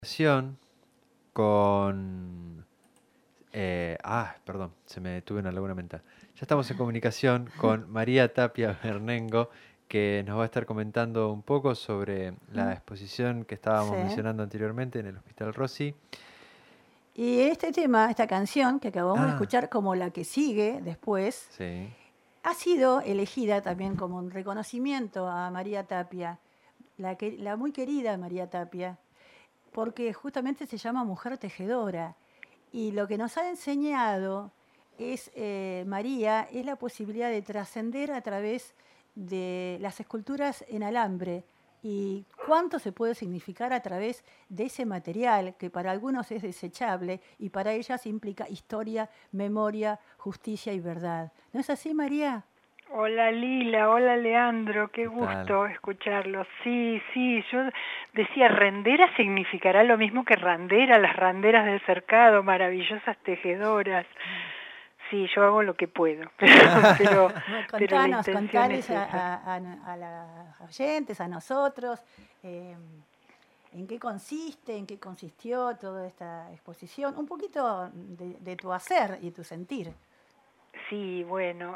Conversación con... perdón, se me detuve una laguna mental. Ya estamos en comunicación con María Tapia Bernengo, que nos va a estar comentando un poco sobre la Mm, exposición que estábamos sí. mencionando anteriormente en el Hospital Rossi. Y este tema, esta canción que acabamos de Ah, escuchar, como la que sigue después, sí. ha sido elegida también como un reconocimiento a María Tapia, la muy querida María Tapia, porque justamente se llama Mujer Tejedora. Y lo que nos ha enseñado es María, es la posibilidad de trascender a través de las esculturas en alambre y cuánto se puede significar a través de ese material que para algunos es desechable y para ellas implica historia, memoria, justicia y verdad. ¿No es así, María? Hola Lila, hola Leandro, qué ¿Qué tal? gusto escucharlos. Sí, sí, yo decía, rendera significará lo mismo que randera, las randeras del cercado, maravillosas tejedoras. Sí, yo hago lo que puedo, pero, Bueno, pero la contanos, intención es contales esa. a las oyentes, a nosotros, eh, en qué consiste, en qué consistió toda esta exposición, un poquito de tu hacer y tu sentir. Sí, bueno,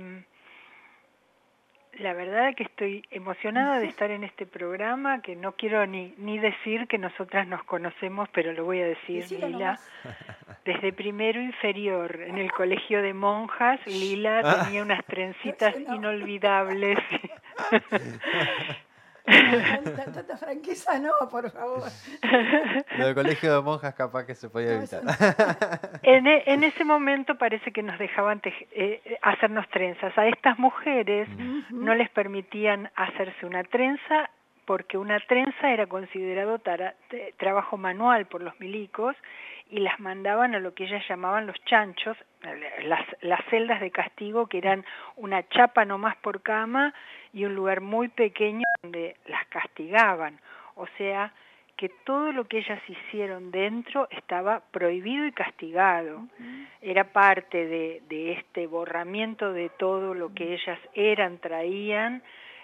la verdad es que estoy emocionada de estar en este programa, que no quiero ni decir que nosotras nos conocemos, pero lo voy a decir, Decilo Lila. nomás. Desde primero inferior, en el colegio de monjas, Lila Ah, tenía unas No, trencitas yo no. inolvidables. No, tanta franqueza no, por favor. lo del colegio de monjas capaz que se podía No, eso evitar. no. En ese momento parece que nos dejaban hacernos trenzas. A estas mujeres Mm, no Ujú. les permitían hacerse una trenza porque una trenza era considerado trabajo manual por los milicos y las mandaban a lo que ellas llamaban los chanchos, las celdas de castigo, que eran una chapa nomás por cama y un lugar muy pequeño donde las castigaban. O sea, que todo lo que ellas hicieron dentro estaba prohibido y castigado. Era parte de este borramiento de todo lo que ellas eran, traían,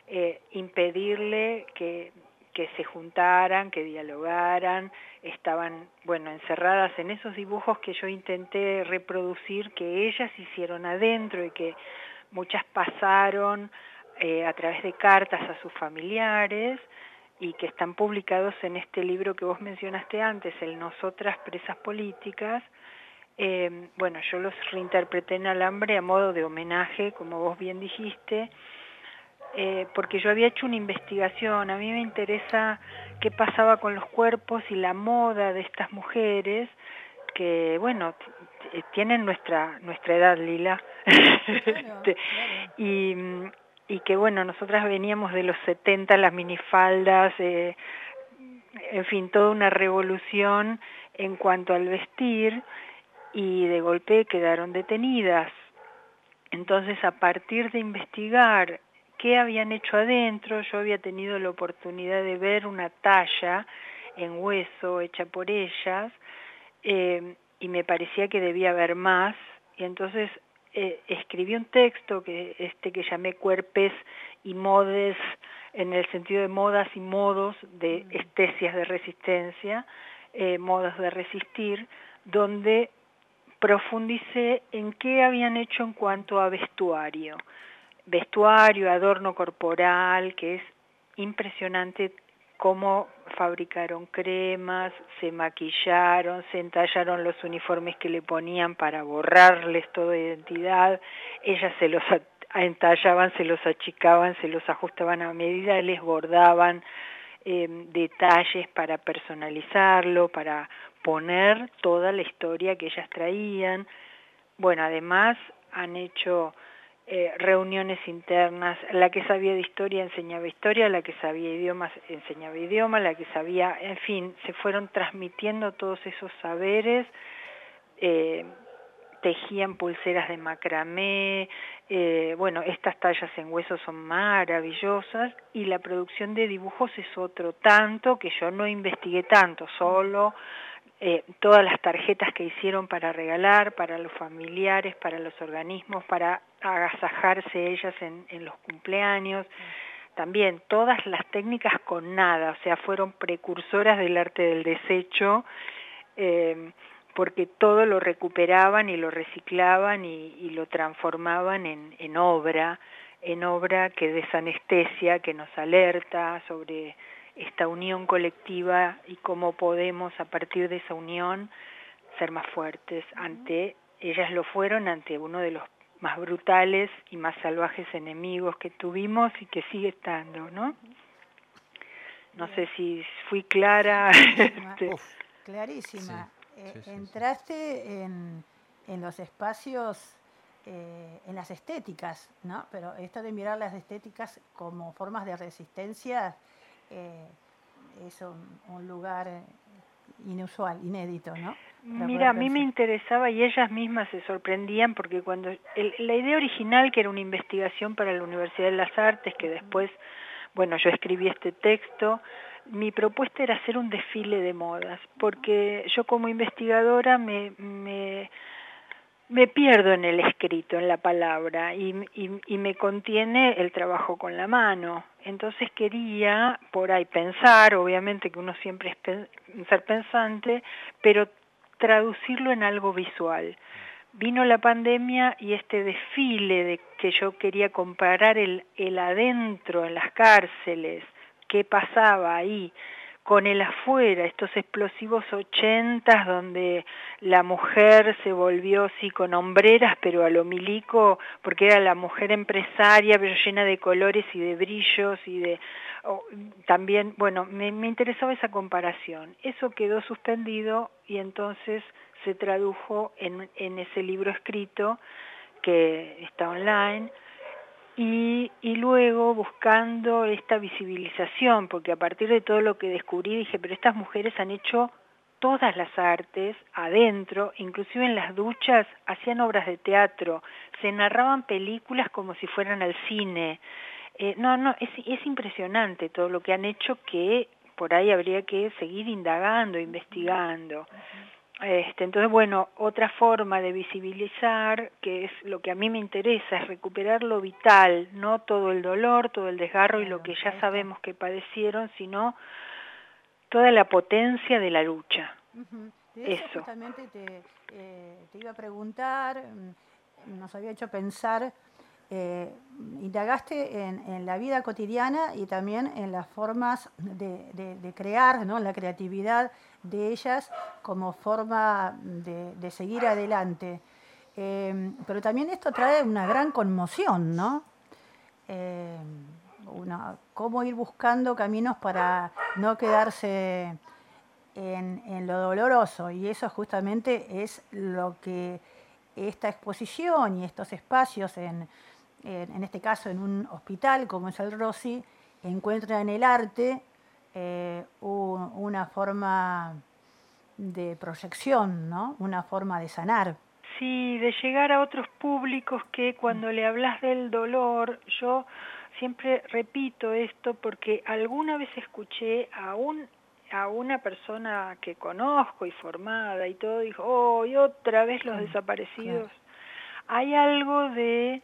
impedirle que se juntaran, que dialogaran, estaban, bueno, encerradas en esos dibujos que yo intenté reproducir, que ellas hicieron adentro y que muchas pasaron a través de cartas a sus familiares, y que están publicados en este libro que vos mencionaste antes, el Nosotras Presas Políticas. Bueno, yo los reinterpreté en alambre a modo de homenaje, como vos bien dijiste, porque yo había hecho una investigación. A mí me interesa qué pasaba con los cuerpos y la moda de estas mujeres que, bueno, tienen nuestra edad, Lila. Claro, claro. y, y que, bueno, nosotras veníamos de los 70, las minifaldas, en fin, toda una revolución en cuanto al vestir, y de golpe quedaron detenidas. Entonces, a partir de investigar qué habían hecho adentro, yo había tenido la oportunidad de ver una talla en hueso hecha por ellas, y me parecía que debía haber más, y entonces escribí un texto que llamé Cuerpes y Modes, en el sentido de modas y modos de estesias de resistencia, modos de resistir, donde profundicé en qué habían hecho en cuanto a vestuario, adorno corporal, que es impresionante cómo fabricaron cremas, se maquillaron, se entallaron los uniformes que le ponían para borrarles toda identidad, ellas se los entallaban, se los achicaban, se los ajustaban a medida, les bordaban detalles para personalizarlo, para poner toda la historia que ellas traían. Bueno, además han hecho reuniones internas, la que sabía de historia, la que sabía idiomas enseñaba idioma, la que sabía, en fin, se fueron transmitiendo todos esos saberes, eh, tejían pulseras de macramé, bueno, estas tallas en hueso son maravillosas, y la producción de dibujos es otro tanto, que yo no investigué tanto, solo todas las tarjetas que hicieron para regalar, para los familiares, para los organismos, para agasajarse ellas en los cumpleaños, también todas las técnicas con nada, o sea, fueron precursoras del arte del desecho, porque todo lo recuperaban y lo reciclaban y lo transformaban en obra que desanestesia, que nos alerta sobre esta unión colectiva y cómo podemos a partir de esa unión ser más fuertes ellas lo fueron ante uno de los más brutales y más salvajes enemigos que tuvimos y que sigue estando, ¿no? No sé si fui clara. Clarísima. Sí. Entraste en los espacios, en las estéticas, ¿no? Pero esto de mirar las estéticas como formas de resistencia es un lugar inusual, inédito, ¿no? Mira, a mí me interesaba y ellas mismas se sorprendían porque cuando la idea original, que era una investigación para la Universidad de las Artes, que después, bueno, yo escribí este texto, mi propuesta era hacer un desfile de modas, porque yo como investigadora me pierdo en el escrito, en la palabra, y me contiene el trabajo con la mano. Entonces quería por ahí pensar, obviamente que uno siempre es ser pensante, pero traducirlo en algo visual. Vino la pandemia y este desfile de que yo quería comparar el adentro en las cárceles, qué pasaba ahí, con el afuera, estos explosivos 80s donde la mujer se volvió sí con hombreras, pero a lo milico, porque era la mujer empresaria, pero llena de colores y de brillos y de también, bueno, me interesaba esa comparación. Eso quedó suspendido y entonces se tradujo en ese libro escrito que está online. Y luego buscando esta visibilización, porque a partir de todo lo que descubrí dije, pero estas mujeres han hecho todas las artes adentro, inclusive en las duchas hacían obras de teatro, se narraban películas como si fueran al cine. Es impresionante todo lo que han hecho, que por ahí habría que seguir indagando, investigando. Entonces, bueno, otra forma de visibilizar, que es lo que a mí me interesa, es recuperar lo vital, no todo el dolor, todo el desgarro y lo que ya sabemos que padecieron, sino toda la potencia de la lucha. De eso justamente te iba a preguntar, nos había hecho pensar, indagaste en la vida cotidiana y también en las formas de crear, ¿no? En la creatividad de ellas como forma de seguir adelante. Pero también esto trae una gran conmoción, ¿no? Cómo ir buscando caminos para no quedarse en lo doloroso, y eso justamente es lo que esta exposición y estos espacios, en este caso en un hospital como es el Rossi, encuentran en el arte una forma de proyección, ¿no? Una forma de sanar. Sí, de llegar a otros públicos que cuando le hablas del dolor, yo siempre repito esto porque alguna vez escuché a una persona que conozco y formada y todo, dijo, oh, y otra vez los desaparecidos. Claro. Hay algo de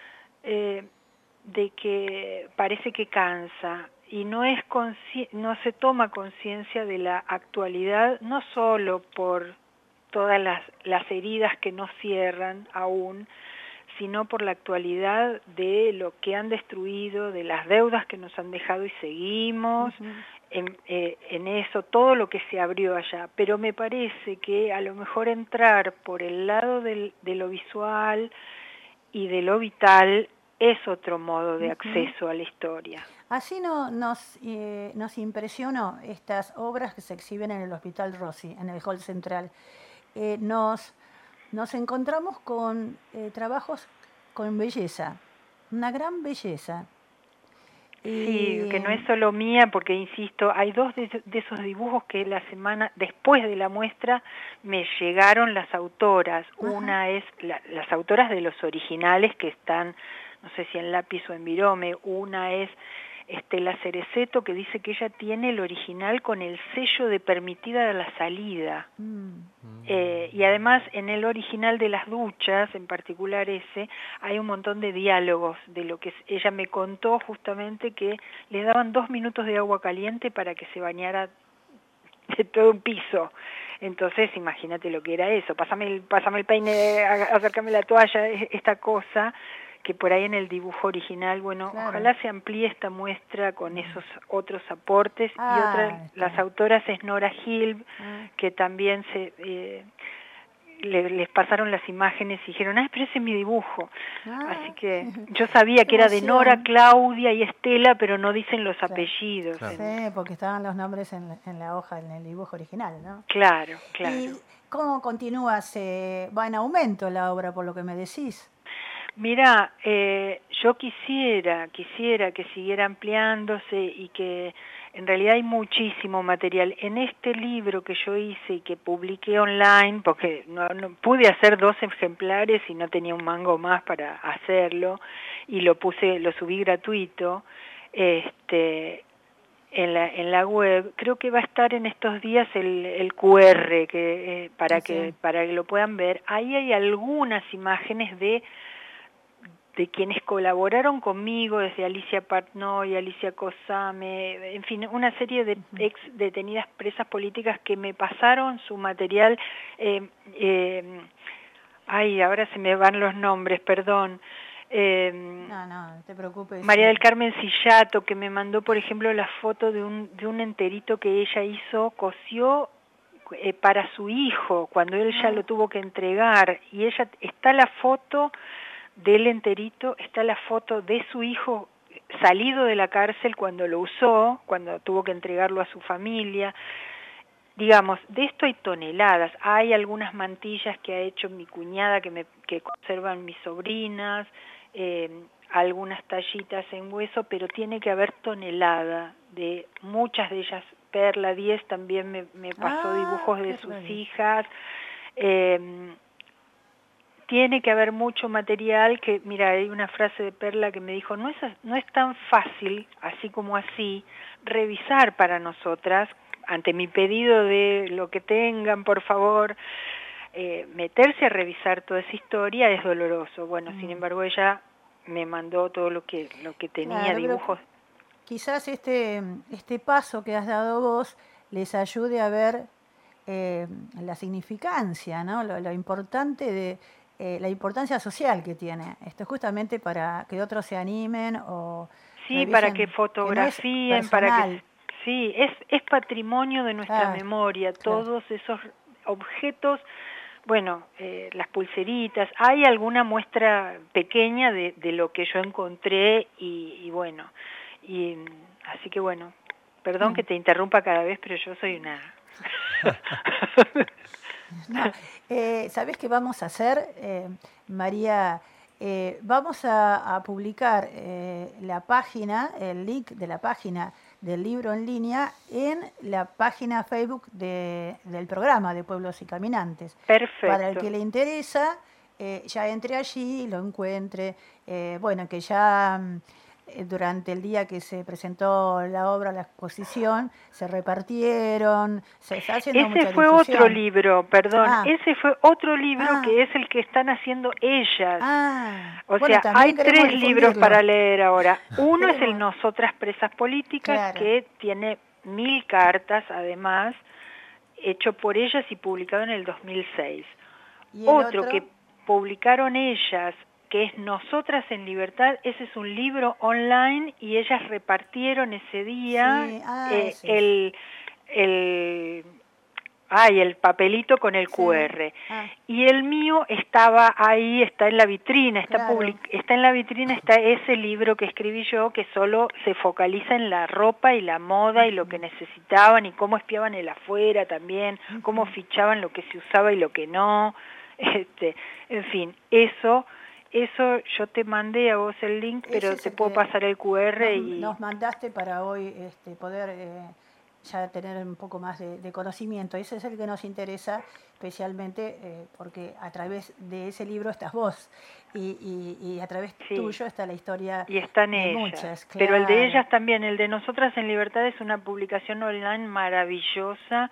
que parece que cansa y no se toma conciencia de la actualidad, no solo por todas las heridas que no cierran aún, sino por la actualidad de lo que han destruido, de las deudas que nos han dejado y seguimos en eso, todo lo que se abrió allá. Pero me parece que a lo mejor entrar por el lado de lo visual y de lo vital es otro modo de acceso a la historia. Así nos impresionó estas obras que se exhiben en el Hospital Rossi, en el Hall Central. Nos encontramos con trabajos con belleza, una gran belleza. Sí, que no es solo mía, porque insisto, hay dos de esos dibujos que la semana después de la muestra me llegaron las autoras. Una es las autoras de los originales que están, no sé si en lápiz o en virome. Una es Estela Cereceto, que dice que ella tiene el original con el sello de permitida de la salida. Y además en el original de las duchas, en particular ese, hay un montón de diálogos de lo que ella me contó justamente que le daban 2 minutos de agua caliente para que se bañara de todo un piso. Entonces, imagínate lo que era eso. Pásame el peine, acércame la toalla, esta cosa que por ahí en el dibujo original, bueno, Claro. ojalá se amplíe esta muestra con esos otros aportes. Y otra, está. las autoras es Nora Hilb, que también les pasaron las imágenes y dijeron, pero ese es mi dibujo. Así que yo sabía que era de Nora, Claudia y Estela, pero no dicen los apellidos. Claro. Sí, porque estaban los nombres en la hoja, en el dibujo original, ¿no? Claro, claro. ¿Y cómo continúas? ¿Va en aumento la obra, por lo que me decís? Mira, yo quisiera que siguiera ampliándose y que en realidad hay muchísimo material. En este libro que yo hice y que publiqué online, porque no pude hacer 2 ejemplares y no tenía un mango más para hacerlo, y lo subí gratuito, en la web. Creo que va a estar en estos días el QR para que lo puedan ver. Ahí hay algunas imágenes de quienes colaboraron conmigo, desde Alicia Partnoy, Alicia Cosame, en fin, una serie de ex detenidas presas políticas que me pasaron su material. Ahora se me van los nombres, perdón. No te preocupes. María del Carmen Sillato, que me mandó, por ejemplo, la foto de un enterito que ella cosió para su hijo, cuando él ya lo tuvo que entregar, y está la foto del enterito, está la foto de su hijo salido de la cárcel cuando lo usó, cuando tuvo que entregarlo a su familia. Digamos, de esto hay toneladas. Hay algunas mantillas que ha hecho mi cuñada que conservan mis sobrinas, algunas tallitas en hueso, pero tiene que haber tonelada de muchas de ellas. Perla 10 también me pasó dibujos de sus hijas. Tiene que haber mucho material que, mira, hay una frase de Perla que me dijo, no es tan fácil, así como así, revisar para nosotras, ante mi pedido de lo que tengan, por favor, meterse a revisar toda esa historia es doloroso. Bueno, sin embargo, ella me mandó todo lo que tenía, dibujos. Quizás este paso que has dado vos les ayude a ver la significancia, ¿no? Lo importante de la importancia social que tiene esto, justamente para que otros se animen o para que fotografíen, para que es patrimonio de nuestra memoria, todos esos objetos. Bueno, las pulseritas, hay alguna muestra pequeña de lo que yo encontré y bueno, y así que bueno, perdón que te interrumpa cada vez, pero yo soy una... ¿Sabés qué vamos a hacer, María? Vamos a publicar la página, el link de la página del libro en línea en la página Facebook del programa de Pueblos y Caminantes. Perfecto. Para el que le interesa, ya entre allí, lo encuentre. Bueno, que ya durante el día que se presentó la obra, la exposición, se repartieron, se está haciendo mucha difusión. Ese fue otro libro, perdón, ese fue otro libro que es el que están haciendo ellas. O sea, hay 3 libros para leer ahora. Uno es el Nosotras Presas Políticas, que tiene 1000 cartas, además, hecho por ellas y publicado en el 2006. ¿Y otro que publicaron ellas, que es Nosotras en Libertad, ese es un libro online y ellas repartieron ese día el papelito con el QR. Y el mío estaba ahí, está en la vitrina, está en la vitrina, está ese libro que escribí yo, que solo se focaliza en la ropa y la moda y lo que necesitaban y cómo espiaban el afuera también, cómo fichaban lo que se usaba y lo que no. En fin, eso yo te mandé a vos el link, pero te puedo pasar el QR nos mandaste para hoy poder ya tener un poco más de conocimiento. Ese es el que nos interesa especialmente porque a través de ese libro estás vos y a través tuyo está la historia y están de ellas. Muchas. Pero el de ellas también, el de Nosotras en Libertad, es una publicación online maravillosa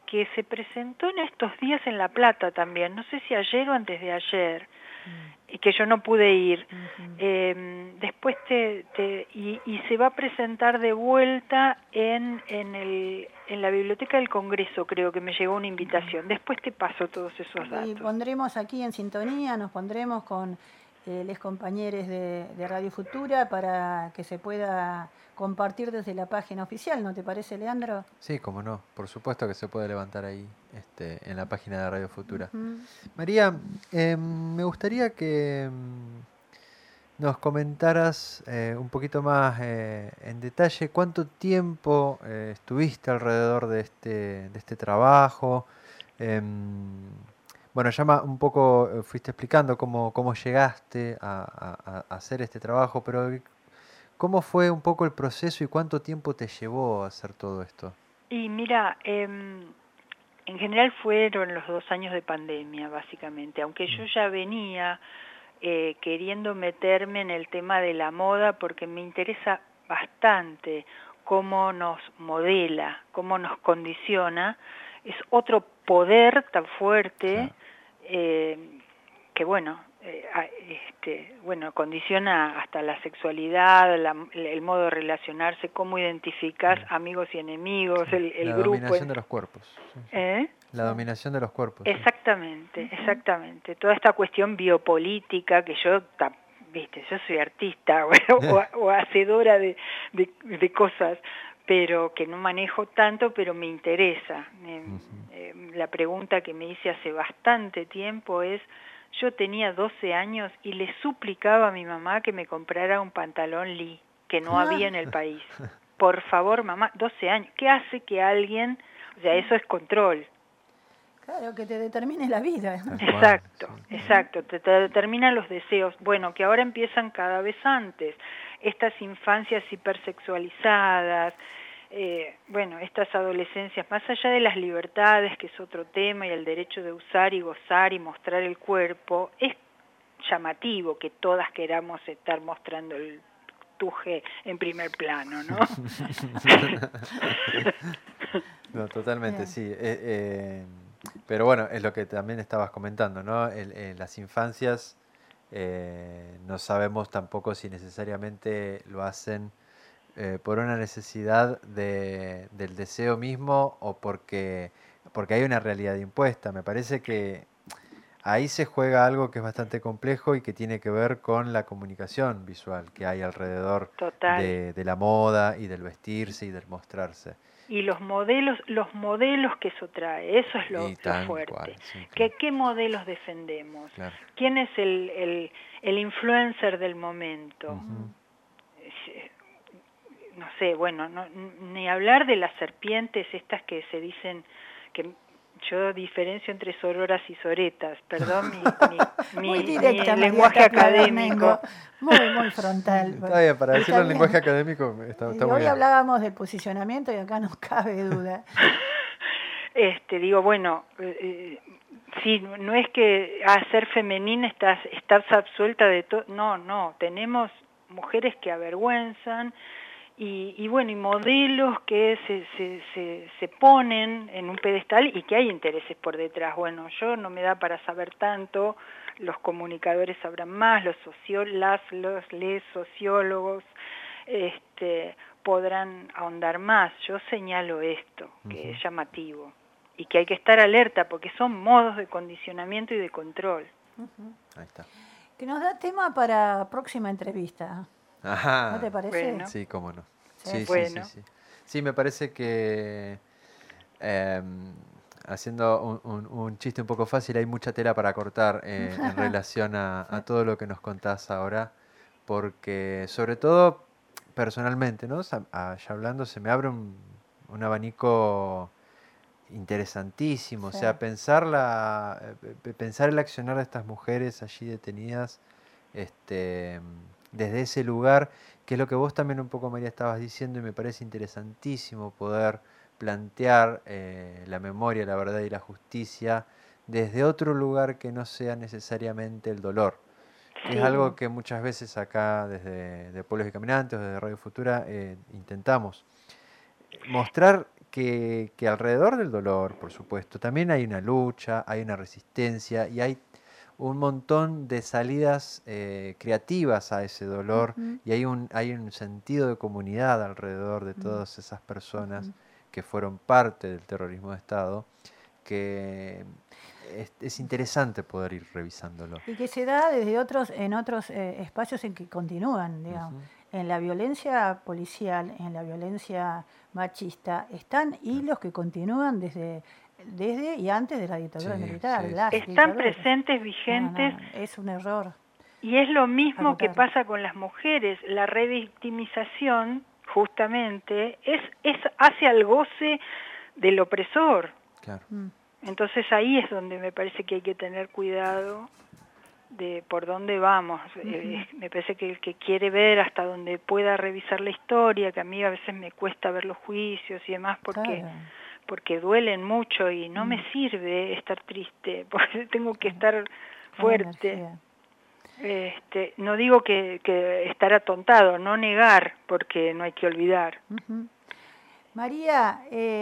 que se presentó en estos días en La Plata también, no sé si ayer o antes de ayer, y que yo no pude ir. Después y se va a presentar de vuelta en la Biblioteca del Congreso, creo que me llegó una invitación. Después te paso todos esos datos. Y pondremos aquí en sintonía, nos pondremos con los compañeros de Radio Futura para que se pueda compartir desde la página oficial, ¿no te parece, Leandro? Sí, cómo no, por supuesto que se puede levantar ahí en la página de Radio Futura. María, me gustaría que nos comentaras un poquito más en detalle cuánto tiempo estuviste alrededor de este trabajo. Bueno, ya un poco fuiste explicando cómo llegaste a hacer este trabajo, pero ¿cómo fue un poco el proceso y cuánto tiempo te llevó a hacer todo esto? Y mira, en general fueron los 2 años de pandemia, básicamente, aunque yo ya venía queriendo meterme en el tema de la moda porque me interesa bastante cómo nos modela, cómo nos condiciona. Es otro poder tan fuerte que bueno, condiciona hasta la sexualidad, el modo de relacionarse, cómo identificás amigos y enemigos, el la grupo. La dominación de los cuerpos. Sí. La dominación de los cuerpos. Exactamente, exactamente. Toda esta cuestión biopolítica que yo soy artista o hacedora de cosas, pero que no manejo tanto, pero me interesa. La pregunta que me hice hace bastante tiempo es, yo tenía 12 años y le suplicaba a mi mamá que me comprara un pantalón Lee, que no había en el país. Por favor, mamá, 12 años. ¿Qué hace que alguien, eso es control? Claro, que te determine la vida. Exacto, exacto, te determinan los deseos. Bueno, que ahora empiezan cada vez antes. Estas infancias hipersexualizadas, estas adolescencias, más allá de las libertades, que es otro tema, y el derecho de usar y gozar y mostrar el cuerpo, es llamativo que todas queramos estar mostrando el tuje en primer plano, ¿no? No, totalmente, sí. Pero bueno, es lo que también estabas comentando, ¿no? Las infancias no sabemos tampoco si necesariamente lo hacen por una necesidad del deseo mismo o porque hay una realidad impuesta. Me parece que ahí se juega algo que es bastante complejo y que tiene que ver con la comunicación visual que hay alrededor de la moda y del vestirse y del mostrarse. Y los modelos que eso trae, eso es lo fuerte. Cual, sí, claro. ¿Qué modelos defendemos? Claro. ¿Quién es el influencer del momento? No sé, bueno, ni hablar de las serpientes estas que se dicen, que yo diferencio entre sororas y soretas, perdón muy directa, mi lenguaje académico. Muy frontal. Está bien, para decirlo en lenguaje académico está muy bien. Hoy hablábamos del posicionamiento y acá no cabe duda. Digo, bueno, sí, no es que ser femenina estás absuelta de todo, no, tenemos mujeres que avergüenzan, y modelos que se ponen en un pedestal y que hay intereses por detrás. Bueno, yo no me da para saber tanto, los comunicadores sabrán más, los sociólogos podrán ahondar más. Yo señalo esto, que es llamativo, y que hay que estar alerta porque son modos de condicionamiento y de control. Ahí está. Que nos da tema para próxima entrevista. Ajá. ¿No te parece? Bueno. Sí, cómo no. Sí, bueno. Sí. Sí, me parece que haciendo un chiste un poco fácil, hay mucha tela para cortar en relación a todo lo que nos contás ahora, porque sobre todo personalmente, ¿no? Ya hablando, se me abre un abanico interesantísimo. Sí. O sea, pensar el accionar de estas mujeres allí detenidas desde ese lugar, que es lo que vos también un poco, María, estabas diciendo, y me parece interesantísimo poder plantear la memoria, la verdad y la justicia desde otro lugar que no sea necesariamente el dolor, que Sí. es algo que muchas veces acá desde Pueblos y Caminantes, desde Radio Futura, intentamos mostrar que alrededor del dolor, por supuesto, también hay una lucha, hay una resistencia y hay un montón de salidas creativas a ese dolor y hay un sentido de comunidad alrededor de todas esas personas que fueron parte del terrorismo de Estado, que es interesante poder ir revisándolo. Y que se da desde en otros espacios en que continúan, digamos. En la violencia policial, en la violencia machista, están hilos que continúan desde y antes de la dictadura militar. Están presentes, vigentes. Es un error. Y es lo mismo que pasa con las mujeres. La revictimización, justamente, es hacia el goce del opresor. Claro. Entonces ahí es donde me parece que hay que tener cuidado de por dónde vamos. Me parece que el que quiere ver hasta donde pueda revisar la historia, que a mí a veces me cuesta ver los juicios y demás porque duelen mucho y no me sirve estar triste, porque tengo que estar fuerte. No digo que estar atontado, no negar, porque no hay que olvidar. María,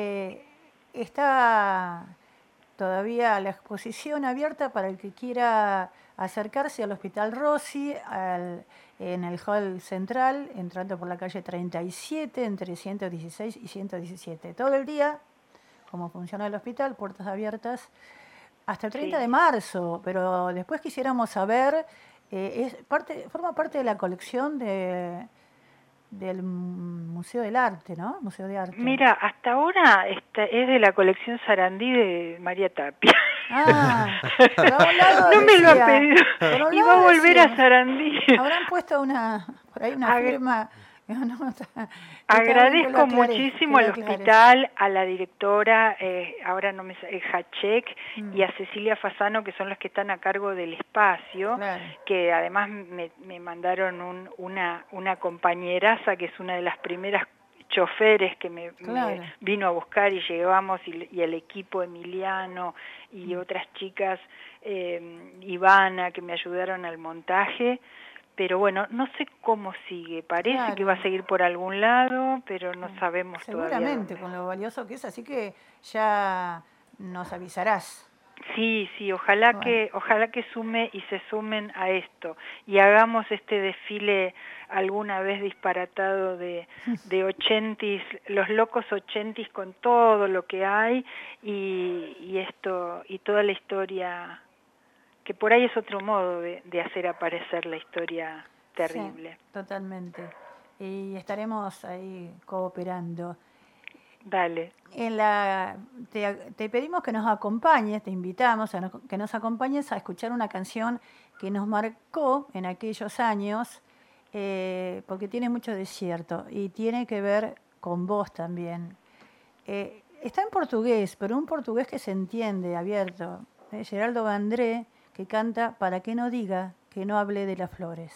está todavía la exposición abierta para el que quiera acercarse al Hospital Rossi, en el hall central, entrando por la calle 37, entre 116 y 117. Todo el día, como funciona el hospital, puertas abiertas, hasta el 30 de marzo, pero después quisiéramos saber, forma parte de la colección del Museo del Arte, ¿no? Museo de Arte. Mira, hasta ahora es de la colección Sarandí de María Tapia. Por un lado no me lo ha pedido. Iba a volver a Sarandí. Habrán puesto por ahí una firma. Agradezco muchísimo al hospital, a la directora, ahora no me Hachek, y a Cecilia Fasano, que son los que están a cargo del espacio, que además me mandaron una compañeraza, que es una de las primeras choferes que me vino a buscar y llevamos, y el equipo Emiliano y otras chicas, Ivana, que me ayudaron al montaje. Pero bueno, no sé cómo sigue, parece que va a seguir por algún lado, pero no sabemos todavía. Seguramente, con lo valioso que es, así que ya nos avisarás. Sí, ojalá que sume y se sumen a esto y hagamos este desfile alguna vez disparatado de 80s, los locos 80s con todo lo que hay y esto y toda la historia, que por ahí es otro modo de hacer aparecer la historia terrible. Sí, totalmente. Y estaremos ahí cooperando. Dale. Te pedimos que nos acompañes, te invitamos a que nos acompañes a escuchar una canción que nos marcó en aquellos años, porque tiene mucho desierto y tiene que ver con vos también. Está en portugués, pero un portugués que se entiende, abierto. Geraldo Vandré, que canta Para que no diga que no hable de las flores.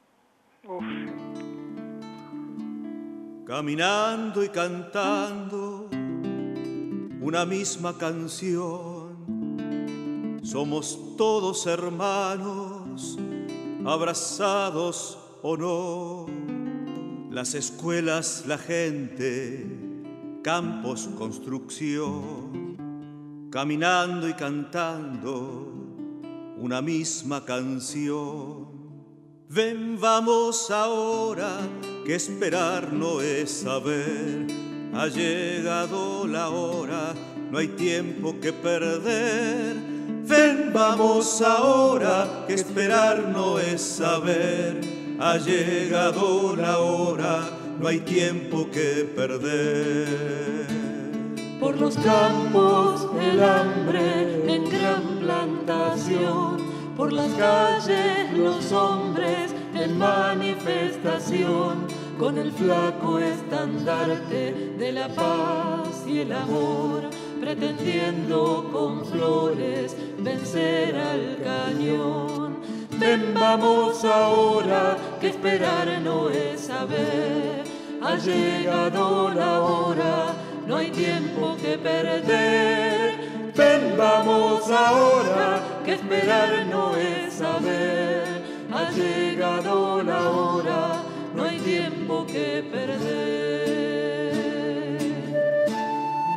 Caminando y cantando una misma canción, somos todos hermanos, abrazados o no. Las escuelas, la gente, campos, construcción, caminando y cantando una misma canción. Ven, vamos ahora, que esperar no es saber. Ha llegado la hora, no hay tiempo que perder. Ven, vamos ahora, que esperar no es saber. Ha llegado la hora, no hay tiempo que perder. Por los campos el hambre en gran plantación, por las calles los hombres en manifestación, con el flaco estandarte de la paz y el amor, pretendiendo con flores vencer al cañón. Ven, vamos ahora, que esperar no es saber. Ha llegado la hora, no hay tiempo que perder. Ven, vamos ahora, que esperar no es saber. Ha llegado la hora, no hay tiempo que perder.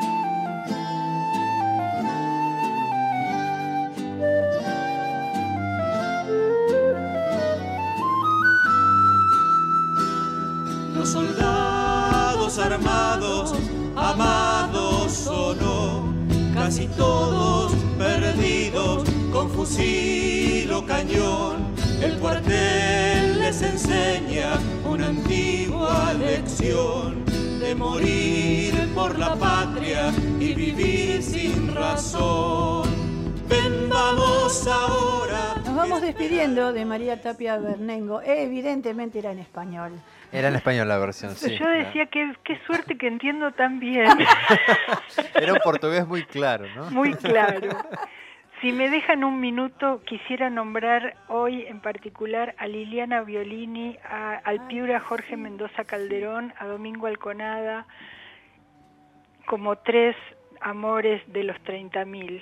soldados, amados o no, casi todos perdidos con fusil o cañón. El cuartel les enseña una antigua lección de morir por la patria y vivir sin razón. Ven, vamos ahora. Nos vamos despidiendo de María Tapia Bernengo. Evidentemente era en español. Era en español la versión, sí. Yo decía qué suerte que entiendo tan bien. Era un portugués muy claro, ¿no? Muy claro. Si me dejan un minuto, quisiera nombrar hoy en particular a Liliana Violini, al Piura Jorge Mendoza Calderón, a Domingo Alconada, como 3 amores de los 30.000.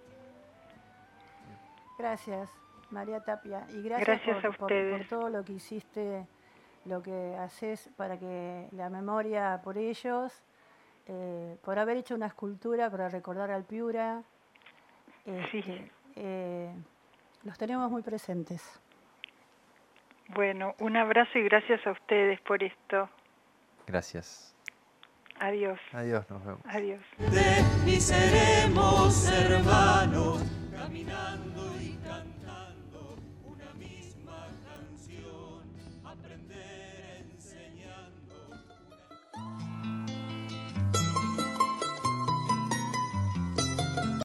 Gracias, María Tapia. Y gracias a ustedes por todo lo que hiciste, lo que haces para que la memoria por ellos, por haber hecho una escultura para recordar al Piura. Sí. Los tenemos muy presentes. Bueno, un abrazo y gracias a ustedes por esto. Gracias. Adiós. Adiós, nos vemos. Adiós. Y seremos